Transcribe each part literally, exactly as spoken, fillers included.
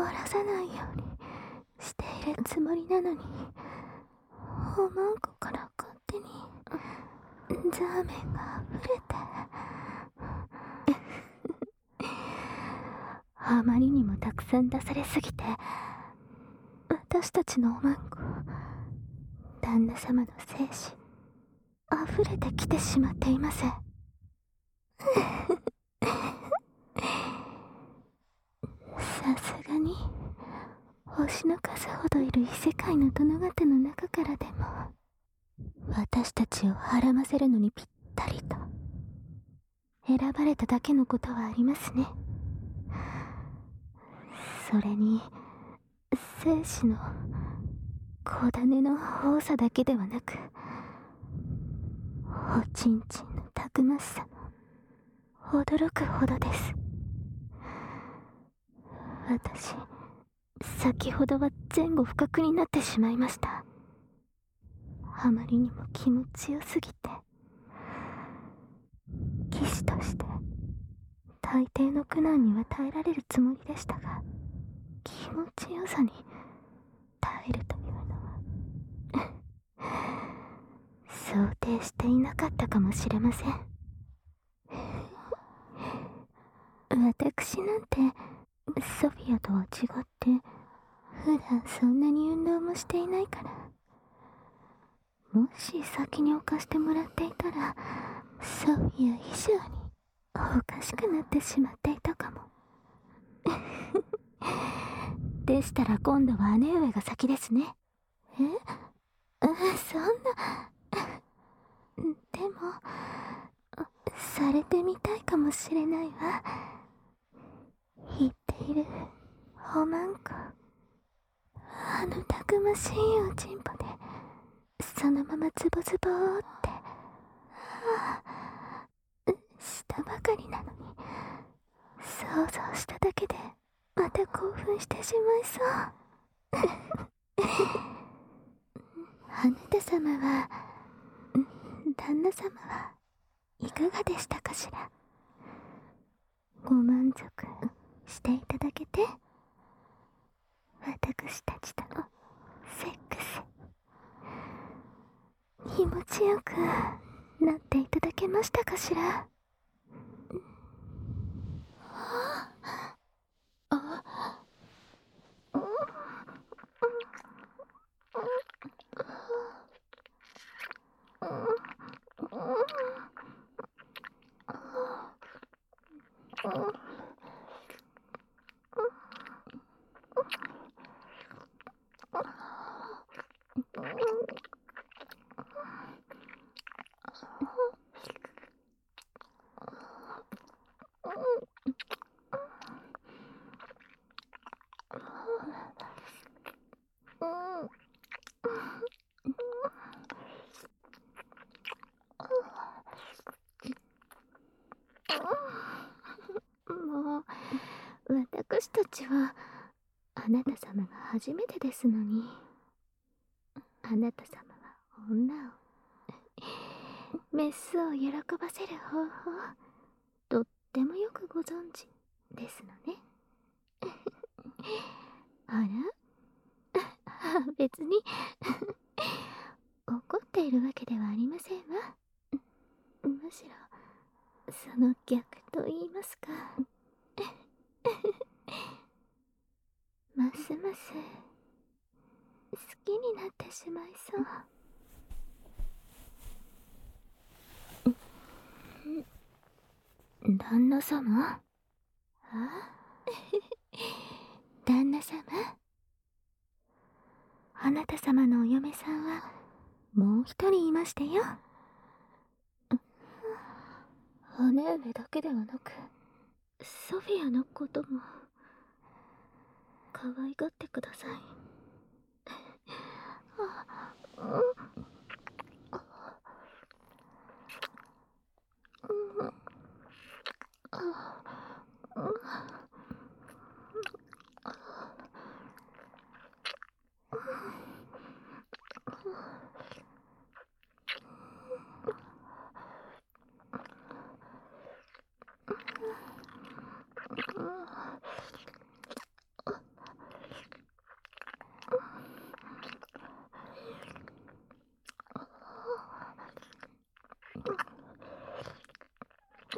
らさないようにしているつもりなのに、おまんこから勝手にザーメンが溢れてあまりにもたくさん出されすぎて、私たちのおまんこ、旦那様の精子溢れてきてしまっています。さすがに星の数ほどいる異世界の殿方の中からでも、私たちをはらませるのにぴったりと選ばれただけのことはありますね。それに精子の小種の多さだけではなく、おちんちんのたくましさも驚くほどです。私、先ほどは前後不覚になってしまいました。あまりにも気持ちよすぎて、騎士として大抵の苦難には耐えられるつもりでしたが、気持ちよさに耐えるというのは想定していなかったかもしれません。私なんてソフィアとは違って、普段そんなに運動もしていないから、もし先に犯してもらっていたら、ソフィア以上におかしくなってしまっていたかも。でしたら今度は姉上が先ですね。え？そんな。でも、されてみたいかもしれないわ。言っているおまんこ、あのたくましいおちんぽでそのままズボズボーって、はあ、したばかりなのに、想像しただけでまた興奮してしまいそう。あなた様は、旦那様はいかがでしたかしら。ご満足していただけて、私たちとのセックス気持ちよくなっていただけましたかしら。もう、私たちはあなた様が初めてですのに、あなた様は女をメスを喜ばせる方法、とってもよくご存知ですのね。あら別に怒っているわけではありませんわ。むしろその逆と言いますか。ますます好きになってしまいそう。旦那様？あ旦那様？あなた様のお嫁さんはもう一人いましてよ。姉上だけではなく、ソフィアのことも可愛がってください。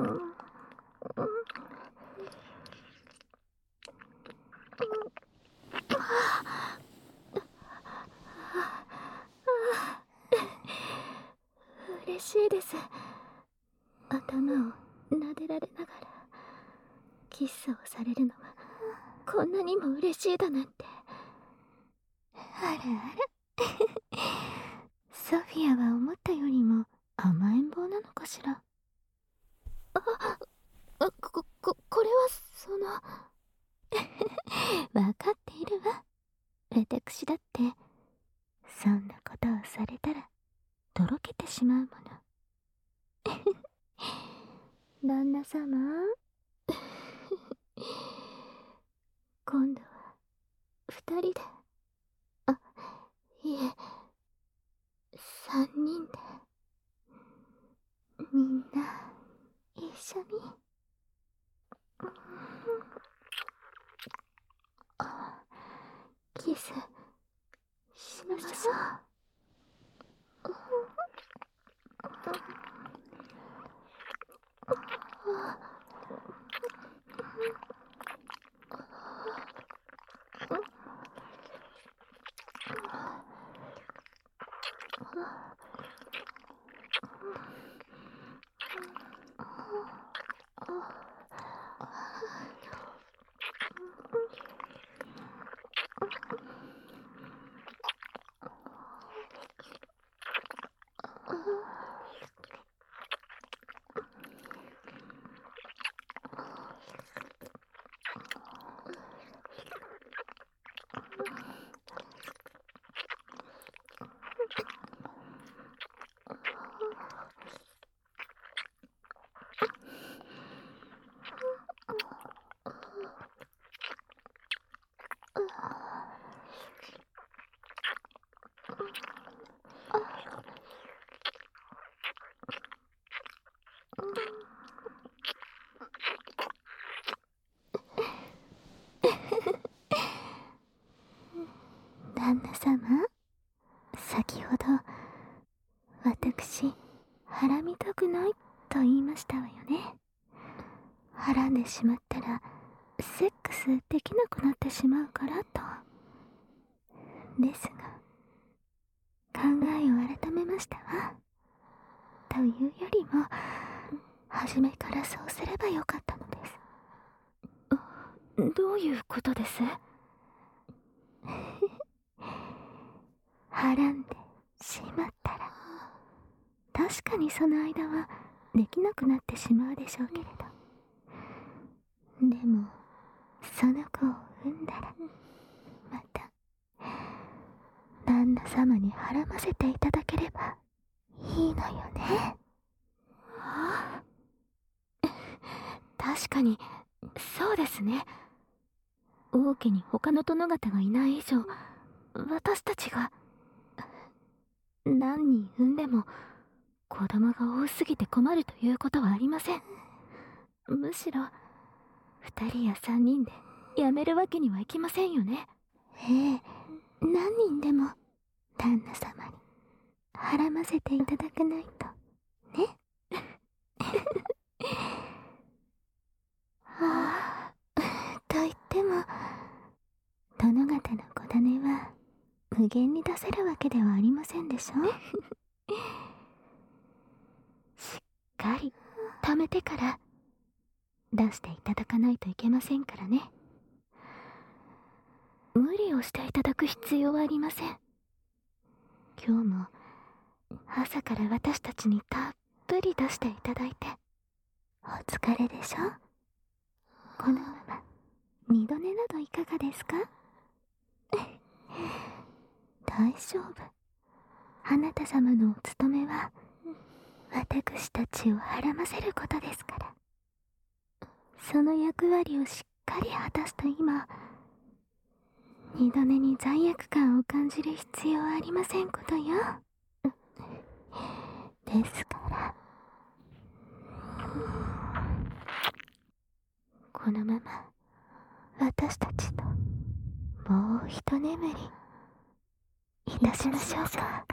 嬉しいです。頭を撫でられながらキスをされるのがこんなにも嬉しいだなんて。あらあらソフィアは思ったよりも甘えん坊なのかしら。ああこここれはその分かっているわ。私だってそんなことをされたらとろけてしまうもの。旦那様今度は二人で、あ、いえ三人で、みんな一緒にキスしましょう。旦那様、先ほど私はらみたくないと言いましたわよね。はらんでしまったらセックスできなくなってしまうからと。ですが考えを改めましたわ。というよりも初めからそうすればよかったのです。どういうことです？はらんでしまったら確かにその間はできなくなってしまうでしょうけれど、でもその子を産んだらまた旦那様にはらませていただければいいのよね。はあ、確かにそうですね。王家に他の殿方がいない以上、私たちが何人産んでも子供が多すぎて困るということはありません。むしろ二人や三人でやめるわけにはいきませんよね。ええ、何人でも旦那様にはらませていただかないとね。はあ、と言っても殿方の子種は無限に出せるわけではありませんでしょ。しっかり貯めてから出していただかないといけませんからね。無理をしていただく必要はありません。今日も朝から私たちにたっぷり出していただいてお疲れでしょ。このまま二度寝などいかがですか？大丈夫。あなた様のお務めは私たちをはらませることですから、その役割をしっかり果たすと今二度寝に罪悪感を感じる必要はありませんことよ。ですからこのまま私たちともう一眠りいたしましょうか。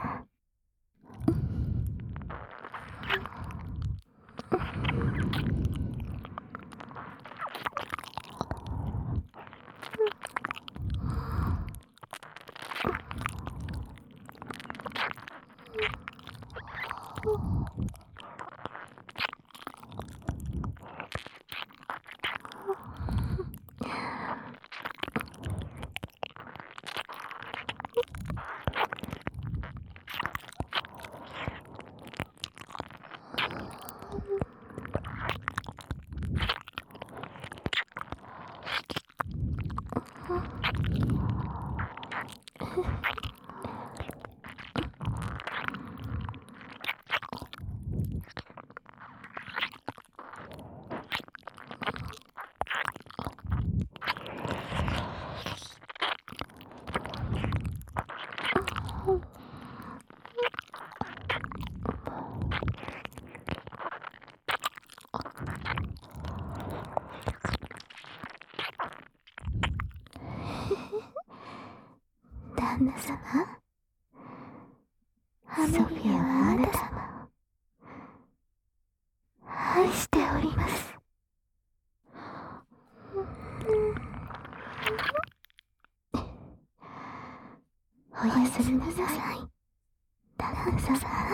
旦那様、ソフィアはあなた様を愛しております。おやすみなさい、旦那様。